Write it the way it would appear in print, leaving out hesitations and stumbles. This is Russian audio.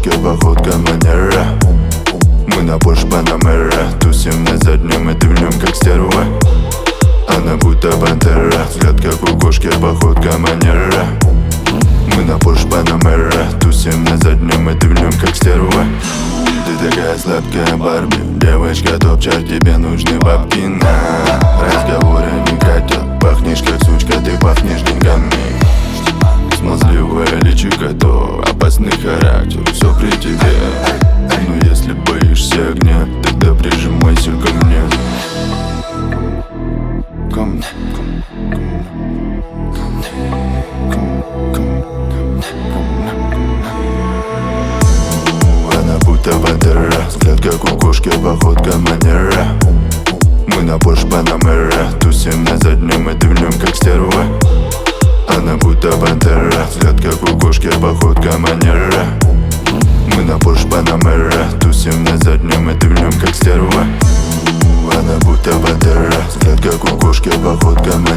кукушки, походка манера. Мы на Porsche Panamera, тусим на заднем и дымнем как стерва. Она будто пантера, взгляд как у кошки, походка манера. Мы на Porsche Panamera, тусим на заднем и дымнем как стерва. Ты такая сладкая Барби, девочка топ-чарт, тебе нужны бабки на разговоры не хотят. Пахнешь как сучка, ты пахнешь деньгами. Смазливая личико, то опасный характер, все при тебе. Но если боишься огня, тогда прижимайся ко мне. Ко мне. Она будто пантера, взгляд как у кошки, походка манера. Мы на Porsche Panamera, тусим на заднем и дымнем как стерва. Она будто пантера, взгляд как у кошки, походка манера. Мы на Porsche Panamera, тусим на заднем и дымнем как стерва. Она будто пантера, взгляд как у кошки, походка манера.